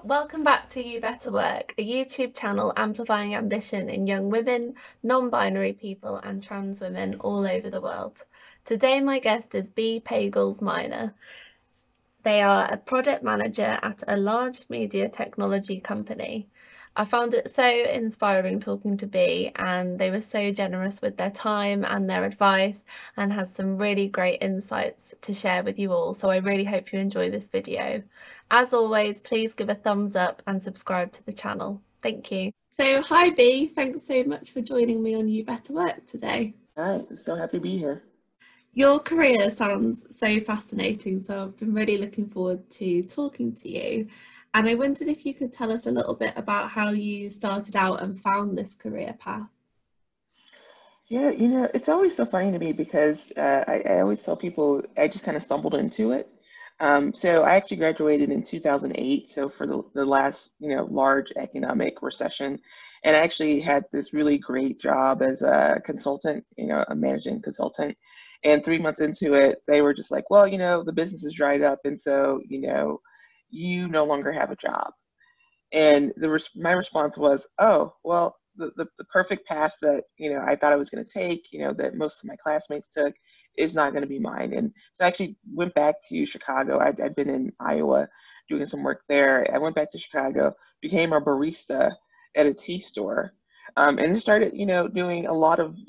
Welcome back to You Better Work, a YouTube channel amplifying ambition in young women, non-binary people and trans women all over the world. Today my guest is Bea Pagels-Minor. They are a product manager at a large media technology company. I found it so inspiring talking to Bea, and they were so generous with their time and their advice and has some really great insights to share with you all. So I really hope you enjoy this video. As always, please give a thumbs up and subscribe to the channel. Thank you. So hi Bea, thanks so much for joining me on You Better Work today. Hi, so happy to be here. Your career sounds so fascinating, so I've been really looking forward to talking to you. And I wondered if you could tell us a little bit about how you started out and found this career path. Yeah, it's always so funny to me because I always tell people I just kind of stumbled into it. So I actually graduated in 2008, so for the last, large economic recession, and I actually had this really great job as a consultant, a managing consultant. And 3 months into it, they were just like, well, the business is dried up, and so, you no longer have a job. And my response was, oh, well, the perfect path that, I thought I was going to take, that most of my classmates took is not going to be mine. And so I actually went back to Chicago. I'd been in Iowa doing some work there. I went back to Chicago, became a barista at a tea store, and started, doing a lot of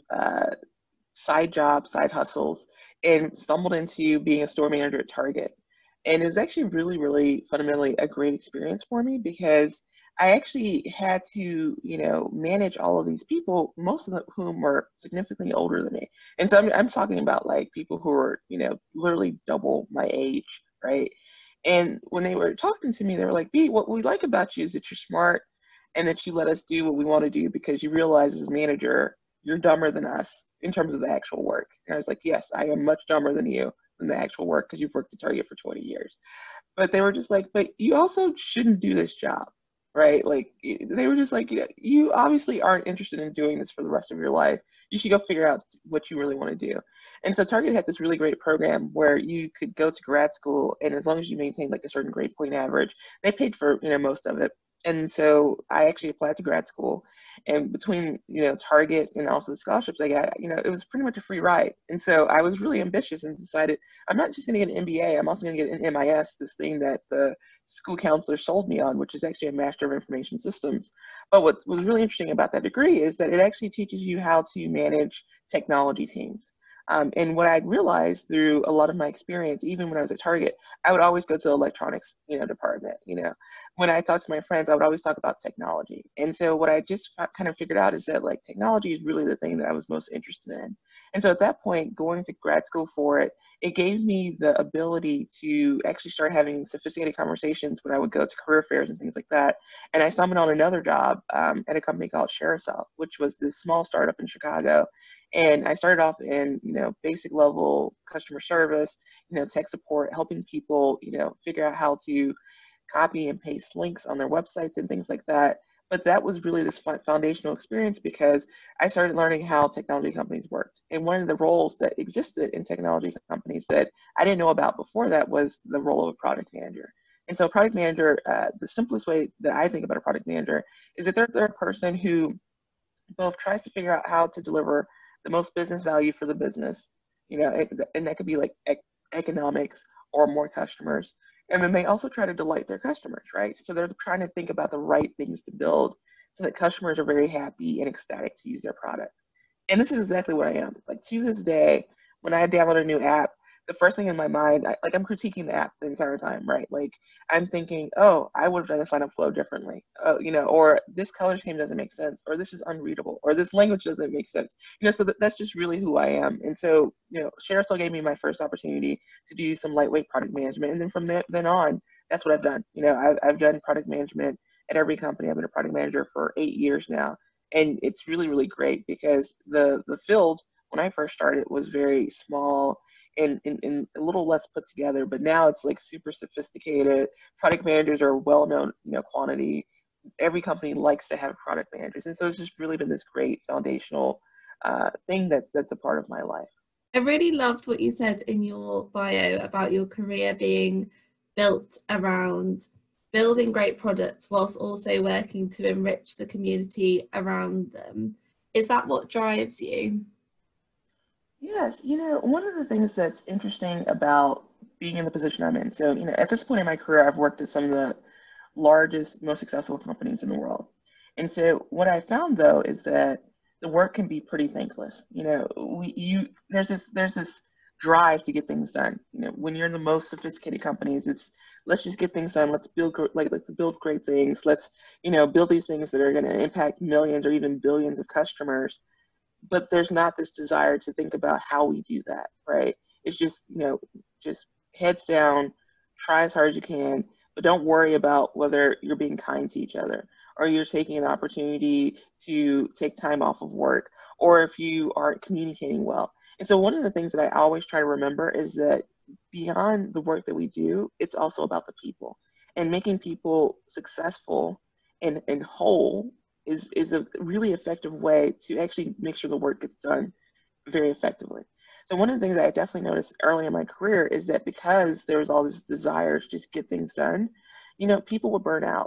side jobs, side hustles, and stumbled into being a store manager at Target. And it was actually really, really fundamentally a great experience for me because I actually had to, manage all of these people, most of whom were significantly older than me. And so I'm talking about like people who were, literally double my age, right? And when they were talking to me, they were like, B, what we like about you is that you're smart and that you let us do what we want to do because you realize as a manager, you're dumber than us in terms of the actual work. And I was like, yes, I am much dumber than you in the actual work because you've worked at Target for 20 years. But they were just like, but you also shouldn't do this job, right? Like they were just like, "Yeah, you obviously aren't interested in doing this for the rest of your life. You should go figure out what you really want to do." And so Target had this really great program where you could go to grad school, and as long as you maintained like a certain grade point average, they paid for most of it. And so I actually applied to grad school, and between Target and also the scholarships I got, it was pretty much a free ride. And so I was really ambitious and decided I'm not just going to get an MBA, I'm also going to get an MIS, this thing that the school counselor sold me on, which is actually a Master of Information Systems. But what was really interesting about that degree is that it actually teaches you how to manage technology teams. And what I'd realized through a lot of my experience, even when I was at Target, I would always go to the electronics, department. When I talk to my friends, I would always talk about technology. And so what I just kind of figured out is that like technology is really the thing that I was most interested in. And so at that point, going to grad school for it, it gave me the ability to actually start having sophisticated conversations when I would go to career fairs and things like that. And I stumbled on another job at a company called Sharecell, which was this small startup in Chicago. And I started off in, basic level customer service, tech support, helping people, figure out how to copy and paste links on their websites and things like that. But that was really this foundational experience because I started learning how technology companies worked. And one of the roles that existed in technology companies that I didn't know about before that was the role of a product manager. And so, product manager, the simplest way that I think about a product manager is that they're a person who both tries to figure out how to deliver the most business value for the business, and that could be like economics or more customers. And then they also try to delight their customers, right? So they're trying to think about the right things to build so that customers are very happy and ecstatic to use their product. And this is exactly what I am. Like to this day, when I download a new app, the first thing in my mind, I'm critiquing the app the entire time, right? Like I'm thinking, oh, I would have done a sign up flow differently, or this color scheme doesn't make sense, or this is unreadable, or this language doesn't make sense, so that's just really who I am. And so, Sharecell gave me my first opportunity to do some lightweight product management. And then from then on, that's what I've done. I've done product management at every company. I've been a product manager for 8 years now. And it's really, really great because the field when I first started was very small and a little less put together, but now it's like super sophisticated. Product managers are well known, quantity. Every company likes to have product managers, and so it's just really been this great foundational thing that's a part of my life. I really loved what you said in your bio about your career being built around building great products whilst also working to enrich the community around them. Is that what drives you? Yes, one of the things that's interesting about being in the position I'm in. So, at this point in my career, I've worked at some of the largest, most successful companies in the world. And so what I found though is that the work can be pretty thankless. There's this drive to get things done. When you're in the most sophisticated companies, it's let's just get things done. Let's build great things. Let's, build these things that are going to impact millions or even billions of customers. But there's not this desire to think about how we do that, right? It's just heads down, try as hard as you can, but don't worry about whether you're being kind to each other or you're taking an opportunity to take time off of work or if you aren't communicating well. And so one of the things that I always try to remember is that beyond the work that we do, it's also about the people and making people successful and whole is a really effective way to actually make sure the work gets done very effectively. So one of the things that I definitely noticed early in my career is that because there was all this desire to just get things done, people would burn out.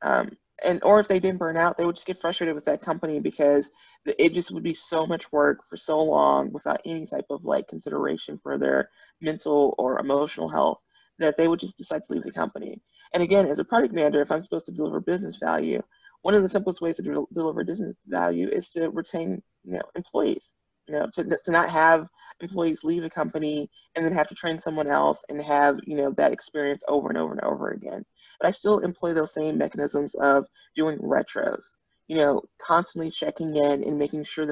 And or if they didn't burn out, they would just get frustrated with that company because it just would be so much work for so long without any type of like consideration for their mental or emotional health that they would just decide to leave the company. And again, as a product manager, if I'm supposed to deliver business value, one of the simplest ways to deliver business value is to retain, employees. To not have employees leave a company and then have to train someone else and have, that experience over and over and over again. But I still employ those same mechanisms of doing retros, constantly checking in and making sure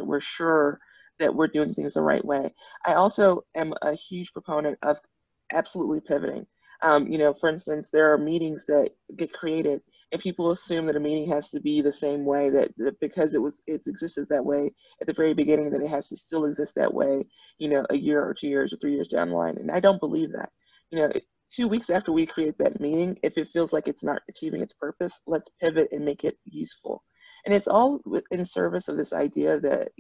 that we're doing things the right way. I also am a huge proponent of absolutely pivoting. For instance, there are meetings that get created and people assume that a meeting has to be the same way that because it's existed that way at the very beginning that it has to still exist that way, a year or 2 years or 3 years down the line. And I don't believe that. 2 weeks after we create that meeting, if it feels like it's not achieving its purpose, let's pivot and make it useful. And it's all in service of this idea that,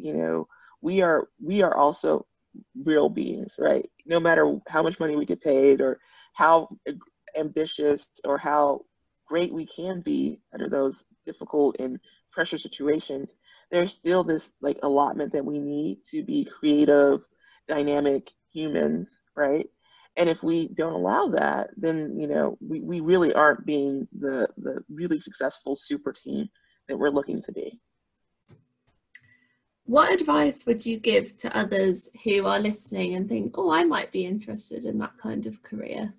we are also real beings, right? No matter how much money we get paid or how ambitious or how great we can be under those difficult and pressure situations, there's still this like allotment that we need to be creative, dynamic humans, right? And if we don't allow that, then we really aren't being the really successful super team that we're looking to be. What advice would you give to others who are listening and think, oh, I might be interested in that kind of career?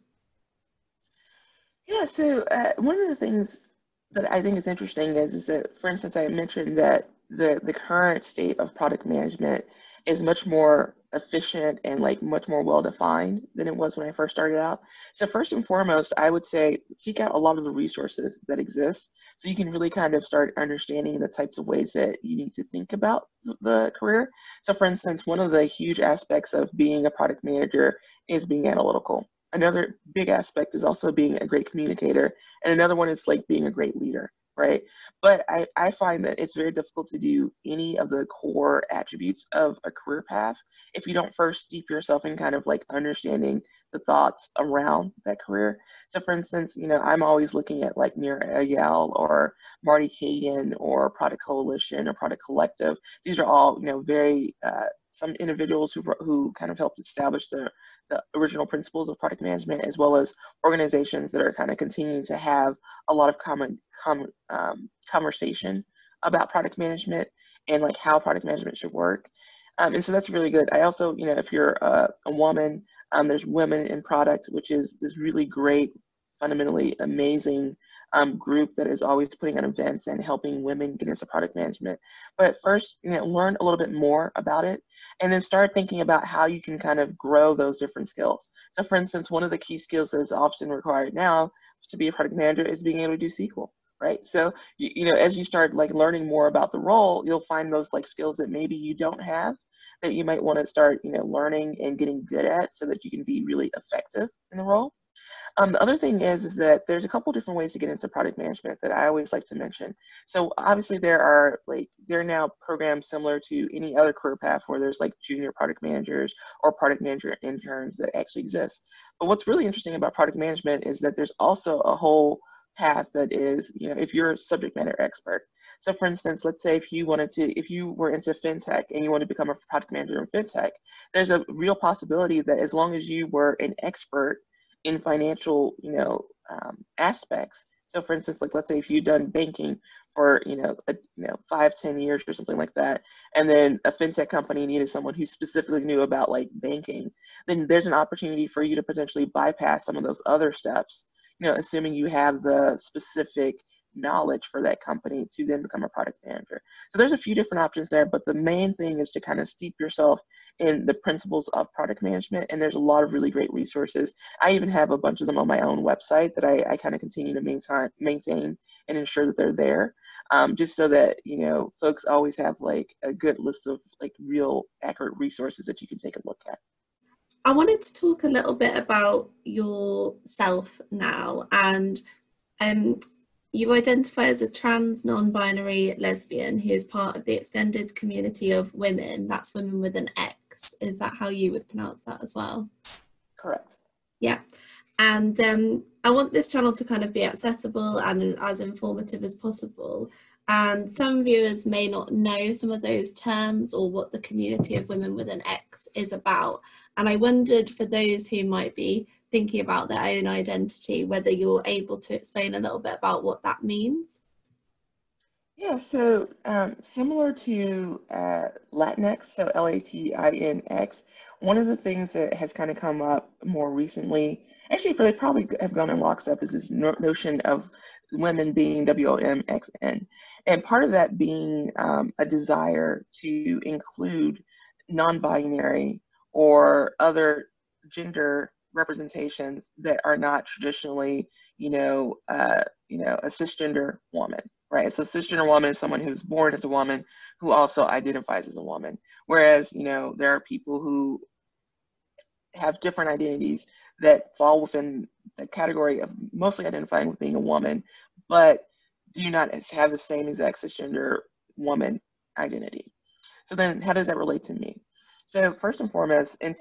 Yeah, so one of the things that I think is interesting is that, for instance, I mentioned that the current state of product management is much more efficient and like much more well defined than it was when I first started out. So first and foremost, I would say seek out a lot of the resources that exist so you can really kind of start understanding the types of ways that you need to think about the career. So for instance, one of the huge aspects of being a product manager is being analytical. Another big aspect is also being a great communicator. And another one is like being a great leader, right? But I find that it's very difficult to do any of the core attributes of a career path if you don't first steep yourself in kind of like understanding the thoughts around that career. So for instance, I'm always looking at like Nir Eyal or Marty Cagan or Product Coalition or Product Collective. These are all, very some individuals who kind of helped establish the original principles of product management, as well as organizations that are kind of continuing to have a lot of conversation about product management and like how product management should work. And so that's really good. I also, if you're a woman, there's Women in Product, which is this really great, fundamentally amazing group that is always putting on events and helping women get into product management. But first, learn a little bit more about it and then start thinking about how you can kind of grow those different skills. So for instance, one of the key skills that is often required now to be a product manager is being able to do SQL. Right. So, as you start like learning more about the role, you'll find those like skills that maybe you don't have that you might want to start, learning and getting good at so that you can be really effective in the role. The other thing is that there's a couple different ways to get into product management that I always like to mention. So obviously there are now programs similar to any other career path where there's like junior product managers or product manager interns that actually exist. But what's really interesting about product management is that there's also a whole path that is, if you're a subject matter expert. So for instance, let's say if you were into fintech and you want to become a product manager in fintech, there's a real possibility that as long as you were an expert in financial, aspects. So for instance, like let's say if you've done banking for, 5, 10 years or something like that, and then a fintech company needed someone who specifically knew about like banking, then there's an opportunity for you to potentially bypass some of those other steps, assuming you have the specific knowledge for that company to then become a product manager. So there's a few different options there, but the main thing is to kind of steep yourself in the principles of product management. And there's a lot of really great resources. I even have a bunch of them on my own website that I kind of continue to maintain and ensure that they're there. Just so that, folks always have like a good list of like real accurate resources that you can take a look at. I wanted to talk a little bit about yourself now, and you identify as a trans non-binary lesbian who is part of the extended community of women. That's women with an X. Is that how you would pronounce that as well? Correct. Yeah. And I want this channel to kind of be accessible and as informative as possible. And some viewers may not know some of those terms or what the community of women with an X is about. And I wondered, for those who might be thinking about their own identity, whether you're able to explain a little bit about what that means. Yeah, so similar to Latinx, so Latinx, one of the things that has kind of come up more recently, actually, they probably have gone in lockstep, is this notion of women being WOMXN. And part of that being a desire to include non-binary or other gender representations that are not traditionally, a cisgender woman, right? So cisgender woman is someone who's born as a woman who also identifies as a woman. Whereas, there are people who have different identities that fall within the category of mostly identifying with being a woman, but do not have the same exact cisgender woman identity. So then how does that relate to me? So first and foremost, in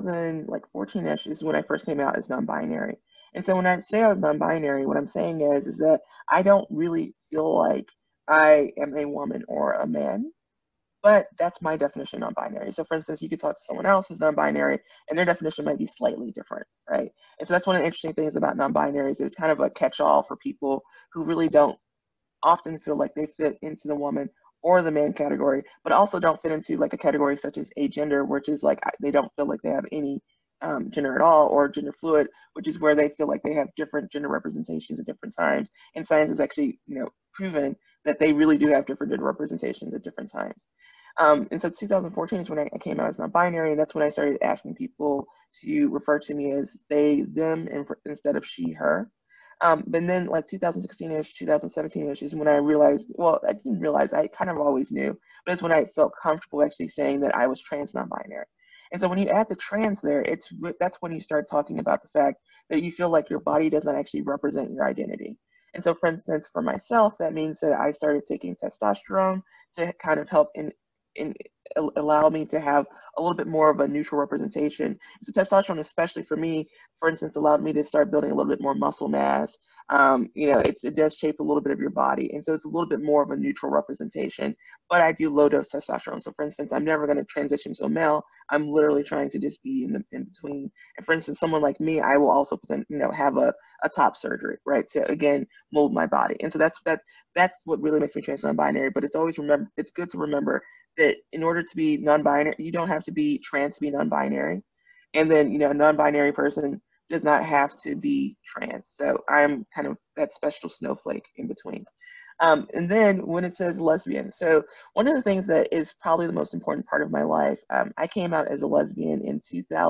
2014-ish is when I first came out as non-binary. And so when I say I was non-binary, what I'm saying is that I don't really feel like I am a woman or a man, but that's my definition of non-binary. So for instance, you could talk to someone else who's non-binary and their definition might be slightly different, right? And so that's one of the interesting things about non-binaries. It's kind of a catch-all for people who really don't often feel like they fit into the woman or the man category, but also don't fit into like a category such as agender, which is like they don't feel like they have any gender at all, or gender fluid, which is where they feel like they have different gender representations at different times. And science has actually, proven that they really do have different gender representations at different times. And so 2014 is when I came out as non-binary, and that's when I started asking people to refer to me as they, them, and instead of she, her. But then like 2016-ish, 2017-ish is when I realized, well, I didn't realize, I kind of always knew, but it's when I felt comfortable actually saying that I was trans non-binary. And so when you add the trans there, that's when you start talking about the fact that you feel like your body does not actually represent your identity. And so for instance, for myself, that means that I started taking testosterone to kind of help in allow me to have a little bit more of a neutral representation. So testosterone, especially for me, for instance, allowed me to start building a little bit more muscle mass. It does shape a little bit of your body. And so it's a little bit more of a neutral representation, but I do low dose testosterone. So for instance, I'm never going to transition to a male. I'm literally trying to just be in between. And for instance, someone like me, I will also, have a top surgery, right? To again, mold my body. And so that's what really makes me trans non-binary. But it's good to remember that in order to be non-binary, you don't have to be trans to be non-binary. And then, a non-binary person does not have to be trans. So I'm kind of that special snowflake in between. And then when it says lesbian, so one of the things that is probably the most important part of my life, I came out as a lesbian in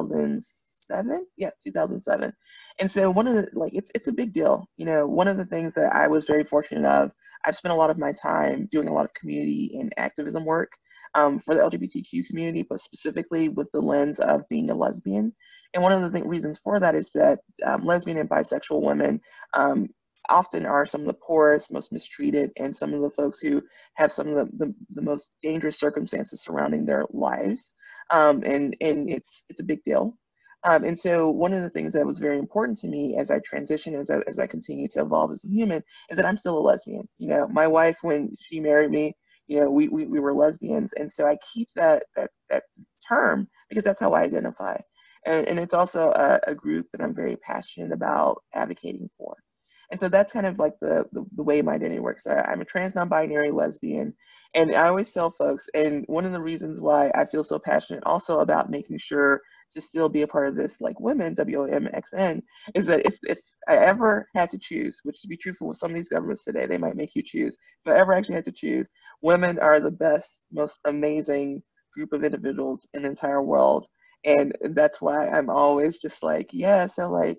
2007. Yes, 2007. And so one of the, it's a big deal. One of the things that I was very fortunate of, I've spent a lot of my time doing a lot of community and activism work for the LGBTQ community, but specifically with the lens of being a lesbian. And one of the reasons for that is that lesbian and bisexual women often are some of the poorest, most mistreated, and some of the folks who have some of the most dangerous circumstances surrounding their lives. And it's a big deal. And so one of the things that was very important to me as I transition, as I continue to evolve as a human, is that I'm still a lesbian. You know, my wife, when she married me, you know, we were lesbians. And so I keep that term because that's how I identify. And it's also a group that I'm very passionate about advocating for. And so that's kind of like the way my identity works. I'm a trans non-binary lesbian. And I always tell folks, and one of the reasons why I feel so passionate also about making sure to still be a part of this, like women, WMXN, is that if I ever had to choose, which to be truthful with some of these governments today, they might make you choose. If I ever actually had to choose, women are the best, most amazing group of individuals in the entire world. And that's why I'm always just like, yeah, so like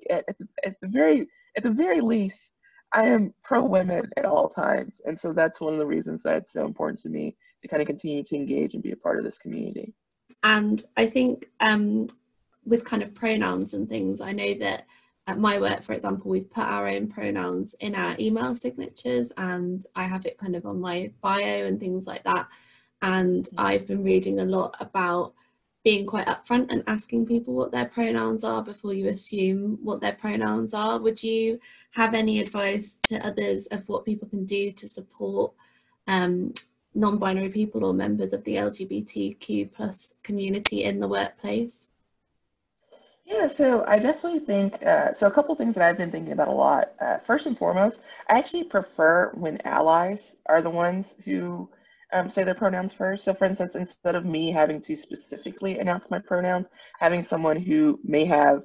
at the very least, I am pro women at all times. And so that's one of the reasons that it's so important to me to kind of continue to engage and be a part of this community. And I think with kind of pronouns and things, I know that at my work, for example, we've put our own pronouns in our email signatures, and I have it kind of on my bio and things like that. And I've been reading a lot about being quite upfront and asking people what their pronouns are before you assume what their pronouns are. Would you have any advice to others of what people can do to support um, non-binary people or members of the LGBTQ plus community in the workplace? Yeah, so I definitely think so. A couple things that I've been thinking about a lot. First and foremost, I actually prefer when allies are the ones who say their pronouns first. So, for instance, instead of me having to specifically announce my pronouns, having someone who may have,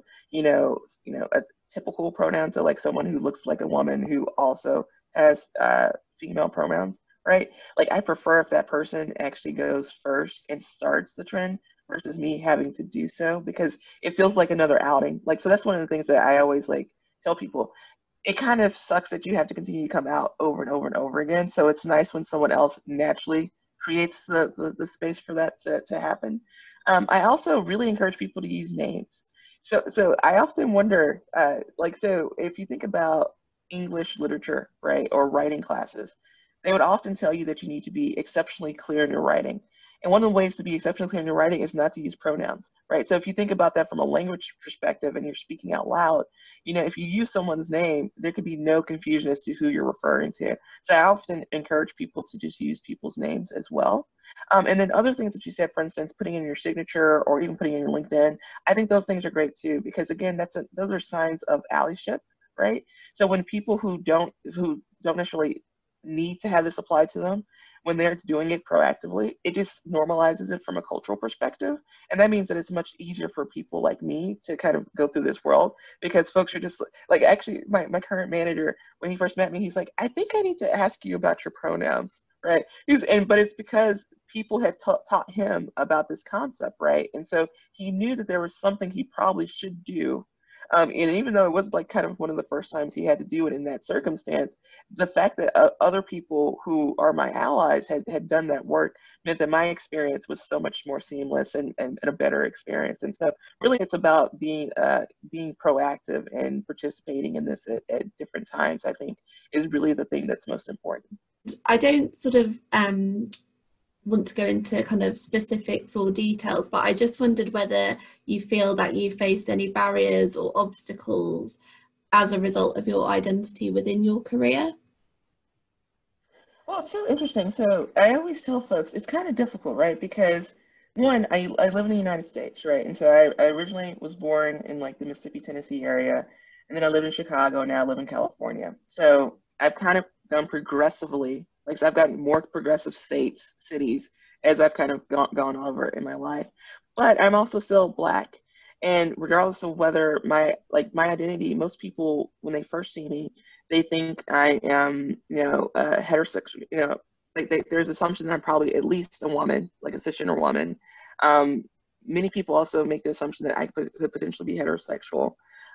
a typical pronoun, so like someone who looks like a woman who also has female pronouns, right? Like, I prefer if that person actually goes first and starts the trend versus me having to do so because it feels like another outing. Like, so that's one of the things that I always like tell people. It kind of sucks that you have to continue to come out over and over and over again. So it's nice when someone else naturally creates the space for that to happen. I also really encourage people to use names. So I often wonder, so if you think about English literature, right, or writing classes, they would often tell you that you need to be exceptionally clear in your writing. And one of the ways to be exceptionally clear in your writing is not to use pronouns, right? So if you think about that from a language perspective and you're speaking out loud, if you use someone's name, there could be no confusion as to who you're referring to. So I often encourage people to just use people's names as well. And then other things that you said, for instance, putting in your signature or even putting in your LinkedIn, I think those things are great too, because again, those are signs of allyship, right? So when people who don't necessarily need to have this applied to them, when they're doing it proactively, it just normalizes it from a cultural perspective. And that means that it's much easier for people like me to kind of go through this world because folks are just like, actually, my current manager, when he first met me, he's like, I think I need to ask you about your pronouns, right? But it's because people had taught him about this concept, right? And so he knew that there was something he probably should do. And even though it was like kind of one of the first times he had to do it in that circumstance, the fact that other people who are my allies had done that work meant that my experience was so much more seamless and a better experience. And so really it's about being proactive and participating in this at different times, I think is really the thing that's most important. I don't sort of want to go into kind of specifics or details, but I just wondered whether you feel that you faced any barriers or obstacles as a result of your identity within your career. Well, it's so interesting. So I always tell folks it's kind of difficult, right? Because one, I live in the United States, right? And so I originally was born in like the Mississippi, Tennessee area, and then I lived in Chicago, now I live in California. So I've kind of gone progressively, like so I've gotten more progressive cities as I've kind of gone over in my life. But I'm also still Black. And regardless of whether my identity, most people when they first see me, they think I am, heterosexual. There's assumption that I'm probably at least a woman, like a cisgender woman. Um, Many people also make the assumption that I could potentially be heterosexual,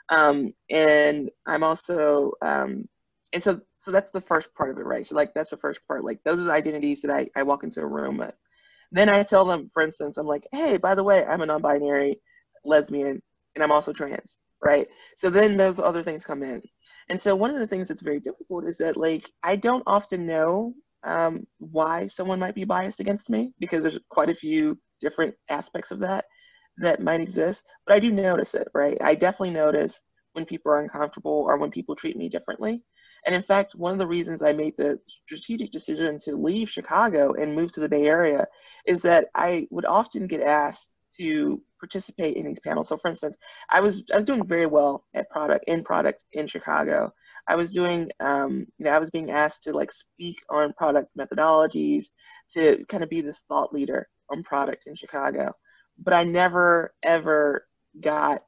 and I'm also, and so that's the first part of it, right? So like that's the first part. Like those are the identities that I walk into a room with. Then I tell them, for instance, I'm like, hey, by the way, I'm a non-binary lesbian, and I'm also trans, right? So then those other things come in. And so one of the things that's very difficult is that like I don't often know why someone might be biased against me because there's quite a few different aspects of that. that might exist, but I do notice it, right? I definitely notice when people are uncomfortable or when people treat me differently. And in fact, one of the reasons I made the strategic decision to leave Chicago and move to the Bay Area is that I would often get asked to participate in these panels. So for instance, I was doing very well at product in Chicago. I was doing, I was being asked to like speak on product methodologies, to kind of be this thought leader on product in Chicago. But I never ever got,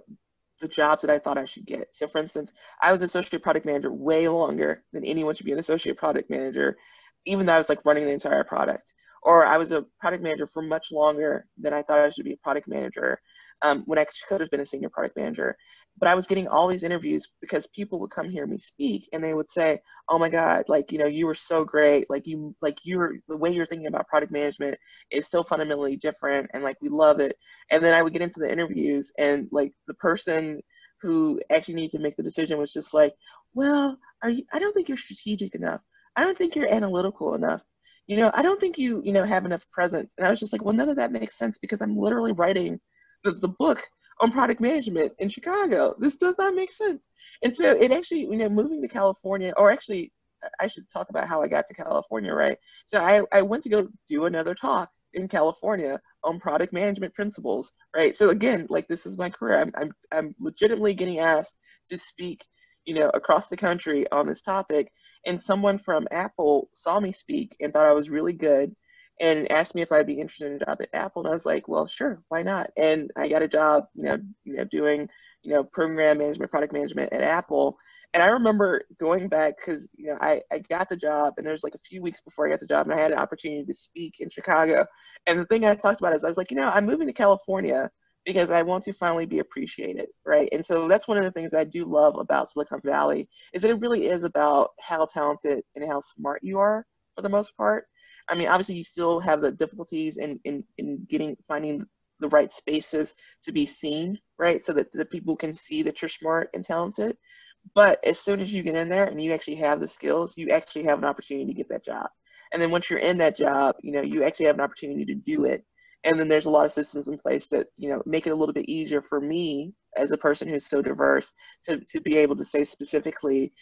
the jobs that I thought I should get. So for instance, I was associate product manager way longer than anyone should be an associate product manager, even though I was like running the entire product. Or I was a product manager for much longer than I thought I should be a product manager, when I could have been a senior product manager. But I was getting all these interviews because people would come hear me speak and they would say, "Oh my God, like, you were so great. You're the way you're thinking about product management is so fundamentally different and like we love it." And then I would get into the interviews and like the person who actually needed to make the decision was just like, "Well, I don't think you're strategic enough. I don't think you're analytical enough. I don't think you have enough presence." And I was just like, well, none of that makes sense because I'm literally writing the book on product management in Chicago. This does not make sense. And so it actually, moving to California, or actually, I should talk about how I got to California, right? So I went to go do another talk in California on product management principles, right? So again, like this is my career. I'm legitimately getting asked to speak, across the country on this topic. And someone from Apple saw me speak and thought I was really good and asked me if I'd be interested in a job at Apple. And I was like, well, sure, why not? And I got a job, doing, program management, product management at Apple. And I remember going back because, I got the job and there's like a few weeks before I got the job and I had an opportunity to speak in Chicago. And the thing I talked about is I was like, I'm moving to California because I want to finally be appreciated, right? And so that's one of the things I do love about Silicon Valley is that it really is about how talented and how smart you are for the most part. I mean, obviously you still have the difficulties in finding the right spaces to be seen, right? So that the people can see that you're smart and talented. But as soon as you get in there and you actually have the skills, you actually have an opportunity to get that job. And then once you're in that job, you actually have an opportunity to do it. And then there's a lot of systems in place that, make it a little bit easier for me as a person who's so diverse to be able to say specifically,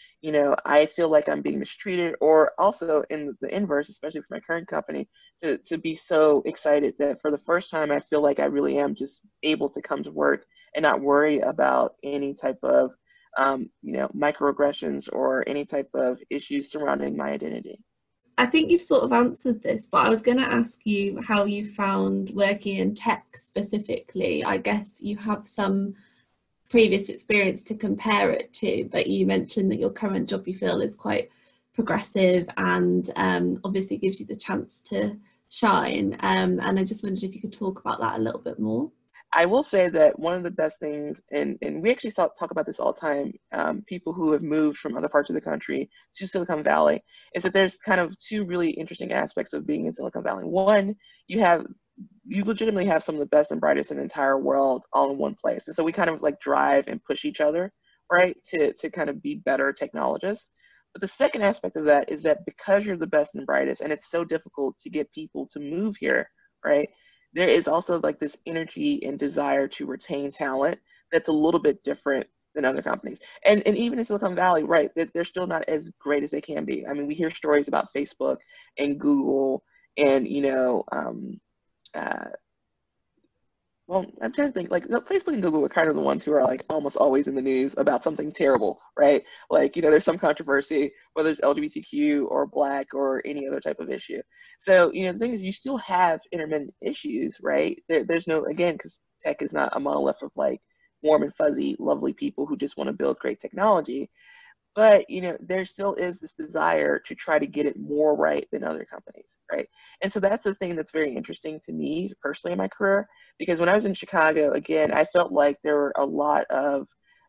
I feel like I'm being mistreated, or also in the inverse, especially for my current company, to be so excited that for the first time, I feel like I really am just able to come to work and not worry about any type of microaggressions or any type of issues surrounding my identity. I think you've sort of answered this, but I was going to ask you how you found working in tech specifically. I guess you have some previous experience to compare it to, but you mentioned that your current job you feel is quite progressive and obviously gives you the chance to shine. And I just wondered if you could talk about that a little bit more. I will say that one of the best things, and we actually talk about this all the time, people who have moved from other parts of the country to Silicon Valley, is that there's kind of two really interesting aspects of being in Silicon Valley. One, you legitimately have some of the best and brightest in the entire world all in one place. And so we kind of like drive and push each other, right, to kind of be better technologists. But the second aspect of that is that because you're the best and brightest, and it's so difficult to get people to move here, right? There is also like this energy and desire to retain talent that's a little bit different than other companies. And even in Silicon Valley, right, they're still not as great as they can be. I mean, we hear stories about Facebook and Google and, uh, well, I'm trying to think, like, no, Facebook and Google are kind of the ones who are like almost always in the news about something terrible, right? Like, there's some controversy, whether it's LGBTQ or Black or any other type of issue. So, the thing is, you still have intermittent issues, right? There's no, again, because tech is not a monolith of like warm and fuzzy, lovely people who just want to build great technology. But there still is this desire to try to get it more right than other companies, right? And so that's the thing that's very interesting to me personally in my career, because when I was in Chicago, again, I felt like there were a lot of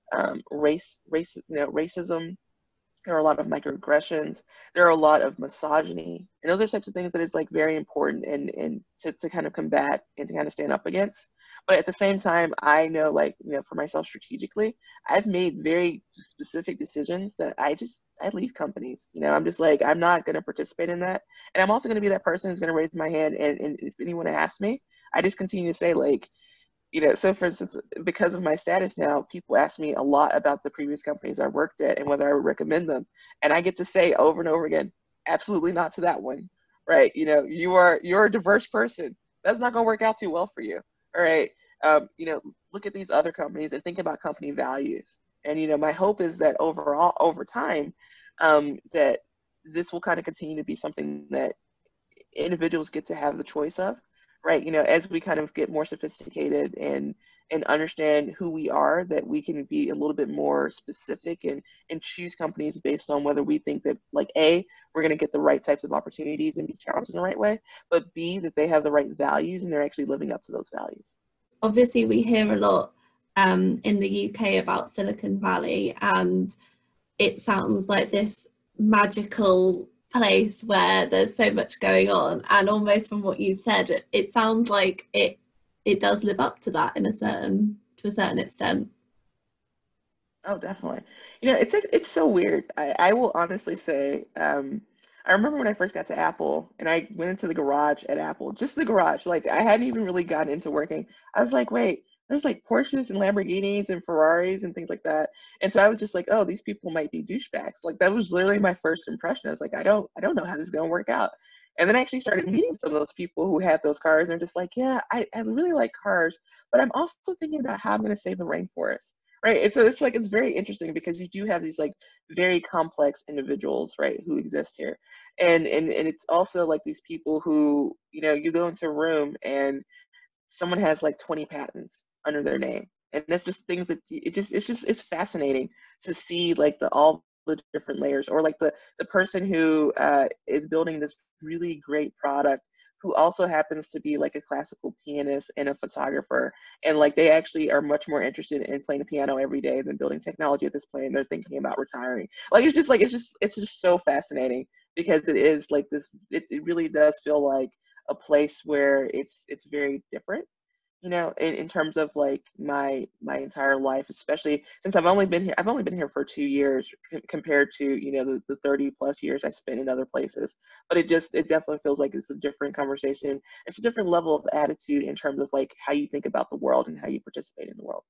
racism. There are a lot of microaggressions. There are a lot of misogyny, and those are types of things that is like very important and to kind of combat and to kind of stand up against. But at the same time, I know, like, for myself strategically, I've made very specific decisions that I leave companies. I'm just like, I'm not going to participate in that. And I'm also going to be that person who's going to raise my hand. And if anyone asks me, I just continue to say, like, So for instance, because of my status now, people ask me a lot about the previous companies I worked at and whether I would recommend them. And I get to say over and over again, absolutely not to that one, right? You're a diverse person. That's not going to work out too well for you. All right. Look at these other companies and think about company values. And, my hope is that overall, over time, that this will kind of continue to be something that individuals get to have the choice of, right? As we kind of get more sophisticated and understand who we are, that we can be a little bit more specific and choose companies based on whether we think that, like, A, we're going to get the right types of opportunities and be challenged in the right way, but B, that they have the right values and they're actually living up to those values. Obviously, we hear a lot in the UK about Silicon Valley, and it sounds like this magical place where there's so much going on. And almost from what you said, it sounds like it does live up to that to a certain extent. Oh, definitely. It's so weird. I will honestly say, I remember when I first got to Apple and I went into the garage at Apple, just the garage. Like, I hadn't even really gotten into working. I was like, wait, there's like Porsches and Lamborghinis and Ferraris and things like that. And so I was just like, oh, these people might be douchebags. Like, that was literally my first impression. I was like, I don't know how this is gonna work out. And then I actually started meeting some of those people who had those cars, and they're just like, yeah, I really like cars, but I'm also thinking about how I'm gonna save the rainforest, right? It's like, it's very interesting because you do have these like very complex individuals, right, who exist here. And it's also like these people who, you go into a room and someone has like 20 patents under their name. And it's just things that it's fascinating to see, like, the all the different layers, or like the person who is building this really great product, who also happens to be like a classical pianist and a photographer, and like they actually are much more interested in playing the piano every day than building technology at this point, and they're thinking about retiring. Like, it's just so fascinating, because it is like this, it really does feel like a place where it's very different, in terms of like my entire life, especially since I've only been here for 2 years, compared to, the 30 plus years I spent in other places. But it definitely feels like it's a different conversation. It's a different level of attitude in terms of like how you think about the world and how you participate in the world.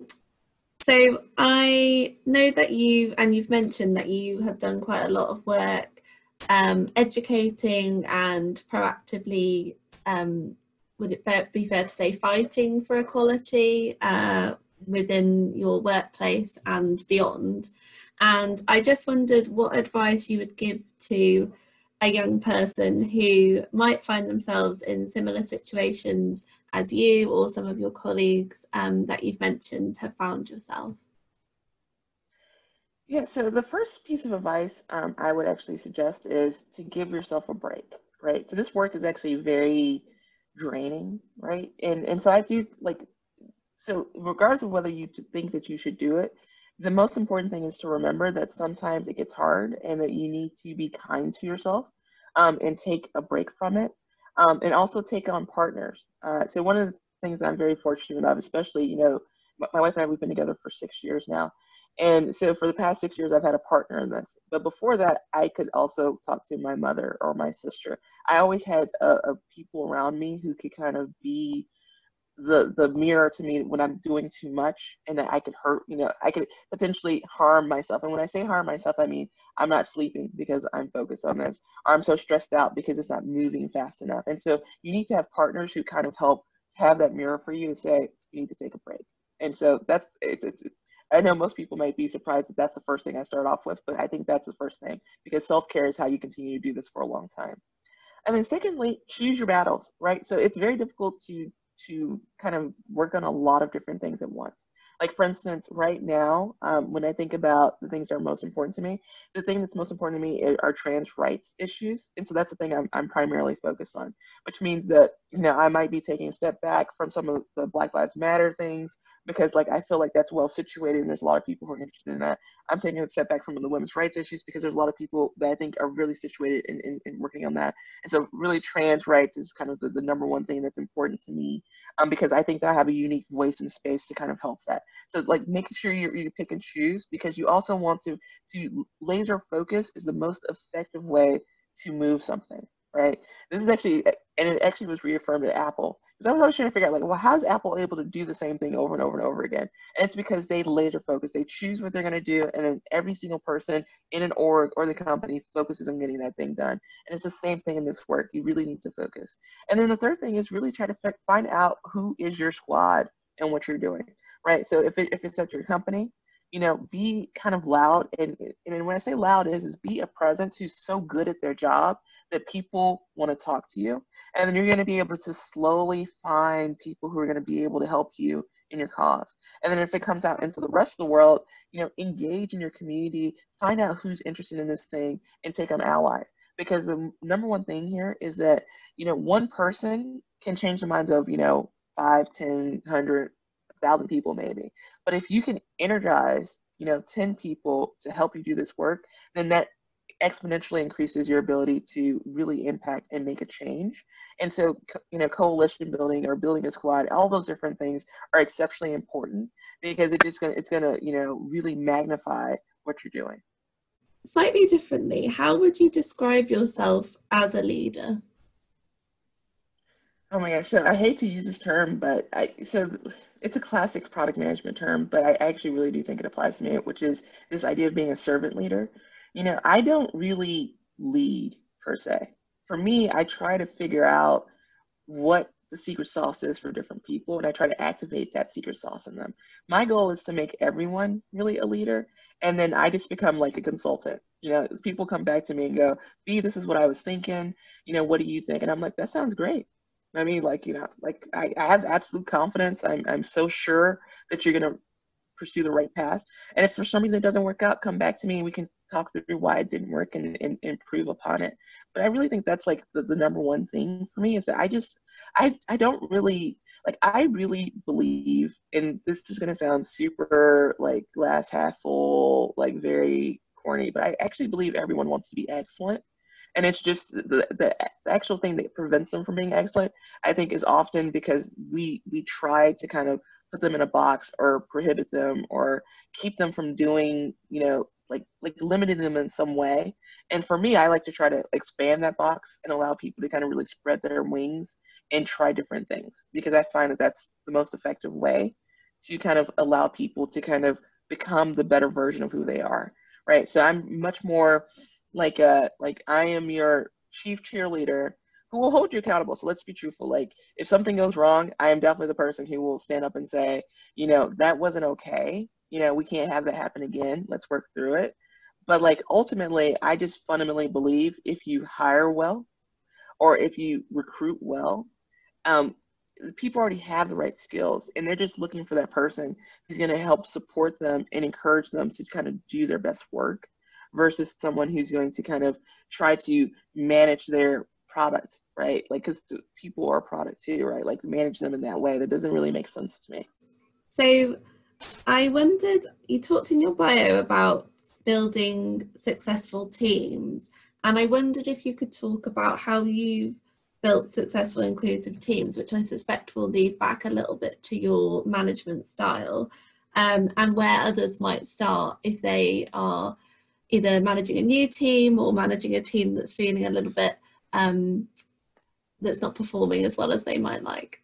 So I know that you've mentioned that you have done quite a lot of work educating and proactively, would it be fair to say, fighting for equality within your workplace and beyond. And I just wondered what advice you would give to a young person who might find themselves in similar situations as you or some of your colleagues that you've mentioned have found yourself. Yeah, so the first piece of advice I would actually suggest is to give yourself a break, right? So this work is actually very draining, right? And so I do like, so regardless of whether you think that you should do it, the most important thing is to remember that sometimes it gets hard and that you need to be kind to yourself, and take a break from it, and also take on partners. So one of the things I'm very fortunate of, especially, my wife and I, we've been together for 6 years now. And so for the past 6 years, I've had a partner in this. But before that, I could also talk to my mother or my sister. I always had people around me who could kind of be the mirror to me when I'm doing too much, and that I could hurt, I could potentially harm myself. And when I say harm myself, I mean I'm not sleeping because I'm focused on this, or I'm so stressed out because it's not moving fast enough. And so you need to have partners who kind of help have that mirror for you to say you need to take a break. And so that's I know most people might be surprised that that's the first thing I start off with, but I think that's the first thing, because self-care is how you continue to do this for a long time. And then secondly, choose your battles, right? So it's very difficult to kind of work on a lot of different things at once. Like, for instance, right now, when I think about the things that are most important to me, the thing that's most important to me are trans rights issues. And so that's the thing I'm primarily focused on, which means that, I might be taking a step back from some of the Black Lives Matter things, because like I feel like that's well situated and there's a lot of people who are interested in that. I'm taking a step back from the women's rights issues because there's a lot of people that I think are really situated in working on that. And so really trans rights is kind of the number one thing that's important to me, because I think that I have a unique voice and space to kind of help that. So like making sure you pick and choose, because you also want to laser focus is the most effective way to move something, right? This is actually And it actually was reaffirmed at Apple. Because I was always trying to figure out, like, well, how's Apple able to do the same thing over and over and over again? And it's because they laser focus. They choose what they're going to do, and then every single person in an org or the company focuses on getting that thing done. And it's the same thing in this work. You really need to focus. And then the third thing is really try to find out who is your squad and what you're doing, right? So if it's at your company, be kind of loud. And when I say loud is be a presence who's so good at their job that people want to talk to you. And then you're going to be able to slowly find people who are going to be able to help you in your cause. And then if it comes out into the rest of the world, engage in your community, find out who's interested in this thing and take on allies. Because the number one thing here is that, one person can change the minds of, 5, 10, 100, 1,000 people maybe. But if you can energize, 10 people to help you do this work, then that exponentially increases your ability to really impact and make a change. And so, coalition building or building a squad, all those different things are exceptionally important because it's gonna, really magnify what you're doing. Slightly differently, how would you describe yourself as a leader? Oh my gosh, so I hate to use this term, but it's a classic product management term, but I actually really do think it applies to me, which is this idea of being a servant leader. I don't really lead per se. For me, I try to figure out what the secret sauce is for different people, and I try to activate that secret sauce in them. My goal is to make everyone really a leader, and then I just become like a consultant. People come back to me and go, B, this is what I was thinking. What do you think? And I'm like, that sounds great. I mean, I have absolute confidence. I'm so sure that you're gonna pursue the right path. And if for some reason it doesn't work out, come back to me and we can talk through why it didn't work and improve upon it. But I really think that's like the number one thing for me is that I don't really I really believe, and this is gonna sound super like glass half full, like very corny, but I actually believe everyone wants to be excellent. And it's just the actual thing that prevents them from being excellent, I think, is often because we try to kind of put them in a box or prohibit them or keep them from doing, like limiting them in some way. And for me, I like to try to expand that box and allow people to kind of really spread their wings and try different things because I find that that's the most effective way to kind of allow people to kind of become the better version of who they are, right? So I'm much more like I am your chief cheerleader who will hold you accountable. So let's be truthful. Like if something goes wrong, I am definitely the person who will stand up and say, that wasn't okay. We can't have that happen again. Let's work through it. But like ultimately, I just fundamentally believe if you hire well or if you recruit well, um, people already have the right skills and they're just looking for that person who's going to help support them and encourage them to kind of do their best work versus someone who's going to kind of try to manage their product, right? Like, because people are a product too, right? Like, manage them in that way. That doesn't really make sense to me. So I wondered, you talked in your bio about building successful teams, and I wondered if you could talk about how you've built successful inclusive teams, which I suspect will lead back a little bit to your management style, and where others might start if they are either managing a new team or managing a team that's feeling a little bit that's not performing as well as they might like.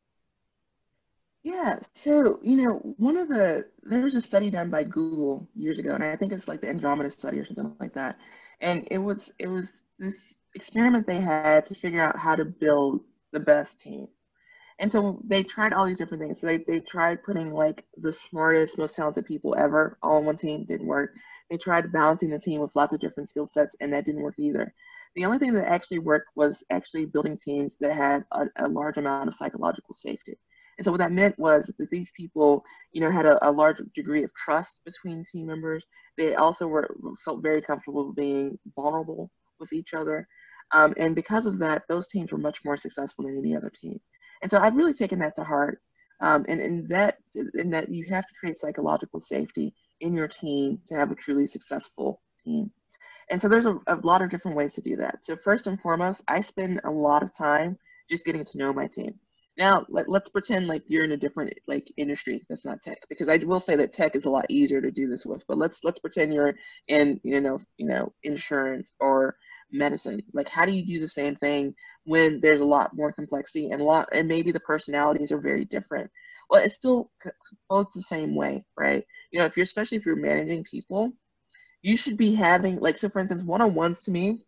Yeah, so there's a study done by Google years ago, and I think it's like the Andromeda study or something like that. And it was this experiment they had to figure out how to build the best team. And so they tried all these different things. So they tried putting like the smartest, most talented people ever all on one team, didn't work. They tried balancing the team with lots of different skill sets, and that didn't work either. The only thing that actually worked was actually building teams that had a large amount of psychological safety. And so what that meant was that these people, had a large degree of trust between team members. They also felt very comfortable being vulnerable with each other. And because of that, those teams were much more successful than any other team. And so I've really taken that to heart. And in that you have to create psychological safety in your team to have a truly successful team. And so there's a lot of different ways to do that. So first and foremost, I spend a lot of time just getting to know my team. Now let's pretend like you're in a different like industry that's not tech, because I will say that tech is a lot easier to do this with. But let's pretend you're in insurance or medicine? Like, how do you do the same thing when there's a lot more complexity and maybe the personalities are very different? Well, it's still both the same way, right? If you're especially if you're managing people, you should be having, like, so for instance, one-on-ones to me,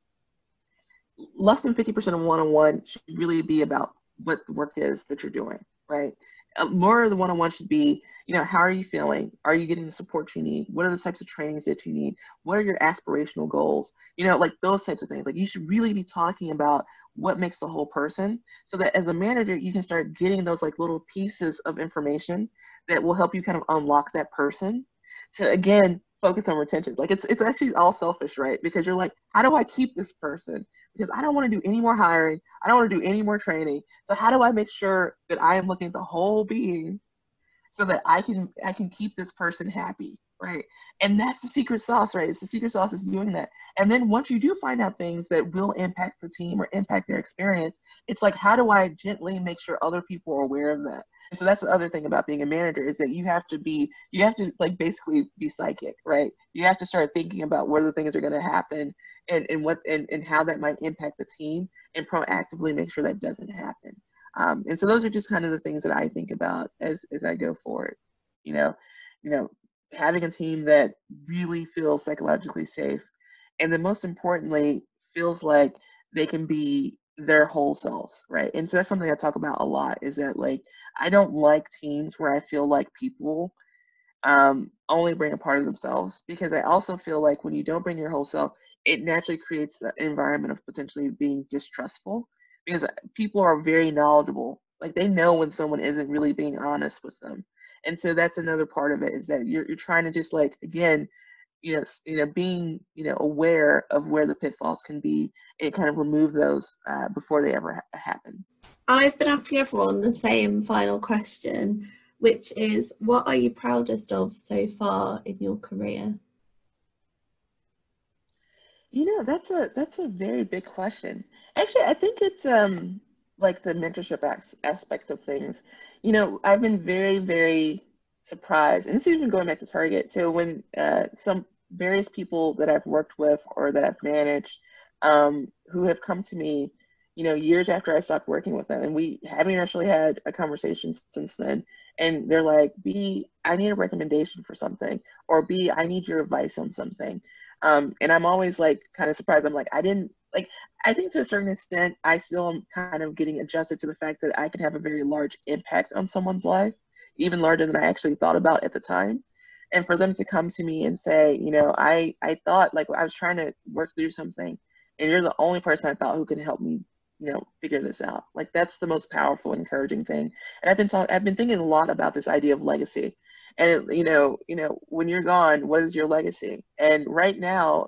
less than 50% of one-on-one should really be about what the work is that you're doing, right? More of the one-on-one should be, how are you feeling? Are you getting the support you need? What are the types of trainings that you need? What are your aspirational goals? Like those types of things. Like, you should really be talking about what makes the whole person, so that as a manager, you can start getting those like little pieces of information that will help you kind of unlock that person to, again, focus on retention. Like, it's actually all selfish, right? Because you're like, how do I keep this person? Because I don't want to do any more hiring. I don't want to do any more training. So how do I make sure that I am looking at the whole being so that I can keep this person happy, right? And that's the secret sauce, right? It's the secret sauce is doing that. And then once you do find out things that will impact the team or impact their experience, it's like, how do I gently make sure other people are aware of that? And so that's the other thing about being a manager, is that you have to like basically be psychic, right? You have to start thinking about where the things are going to happen and how that might impact the team, and proactively make sure that doesn't happen. And so those are just kind of the things that I think about as I go forward. You know, you know, having a team that really feels psychologically safe, and then most importantly, feels like they can be their whole selves, right? And so that's something I talk about a lot. Is that, like, I don't like teams where I feel like people only bring a part of themselves, because I also feel like when you don't bring your whole self, it naturally creates an environment of potentially being distrustful, because people are very knowledgeable. Like, they know when someone isn't really being honest with them. And so that's another part of it, is that you're trying to just, like, again, being, aware of where the pitfalls can be, and kind of remove those before they ever happen. I've been asking everyone the same final question, which is, what are you proudest of so far in your career? That's a very big question. Actually, I think it's like the mentorship aspect of things. I've been very, very surprised, and this is even going back to Target. So when some various people that I've worked with or that I've managed, who have come to me, years after I stopped working with them, and we haven't actually had a conversation since then, and they're like, "B, I need a recommendation for something," or "B, I need your advice on something." And I'm always like kind of surprised. I'm like, I didn't like, I think to a certain extent, I still am kind of getting adjusted to the fact that I can have a very large impact on someone's life, even larger than I actually thought about at the time. And for them to come to me and say, I thought, like, I was trying to work through something, and you're the only person I thought who could help me, figure this out. Like, that's the most powerful, encouraging thing. And I've been thinking a lot about this idea of legacy. And when you're gone, what is your legacy? And right now,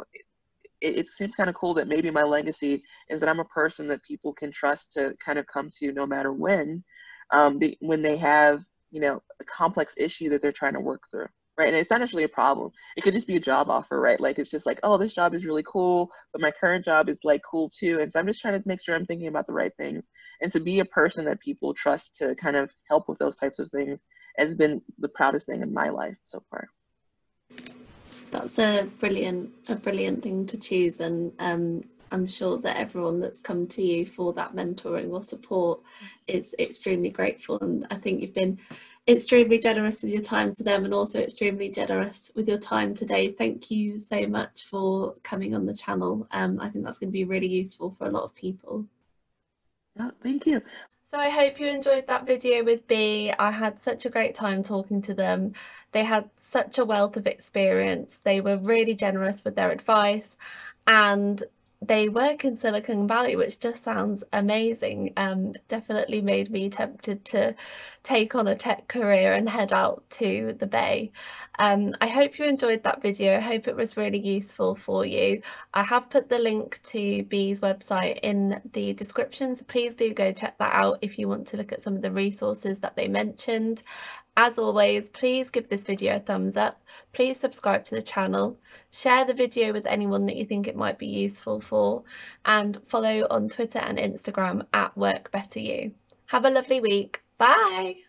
it seems kind of cool that maybe my legacy is that I'm a person that people can trust to kind of come to no matter when they have, a complex issue that they're trying to work through. Right. And it's not necessarily a problem. It could just be a job offer, right? Like, it's just like, oh, this job is really cool, but my current job is like cool too. And so I'm just trying to make sure I'm thinking about the right things, and to be a person that people trust to kind of help with those types of things has been the proudest thing in my life so far. That's a brilliant thing to choose, and I'm sure that everyone that's come to you for that mentoring or support is extremely grateful. And I think you've been extremely generous with your time to them, and also extremely generous with your time today. Thank you so much for coming on the channel. I think that's going to be really useful for a lot of people. Oh, thank you. So I hope you enjoyed that video with B. I had such a great time talking to them. They had such a wealth of experience. They were really generous with their advice, and they work in Silicon Valley, which just sounds amazing. Definitely made me tempted to take on a tech career and head out to the Bay. I hope you enjoyed that video. I hope it was really useful for you. I have put the link to B's website in the description, so please do go check that out if you want to look at some of the resources that they mentioned. As always, please give this video a thumbs up, please subscribe to the channel, share the video with anyone that you think it might be useful for, and follow on Twitter and Instagram at WorkBetterYou. Have a lovely week. Bye!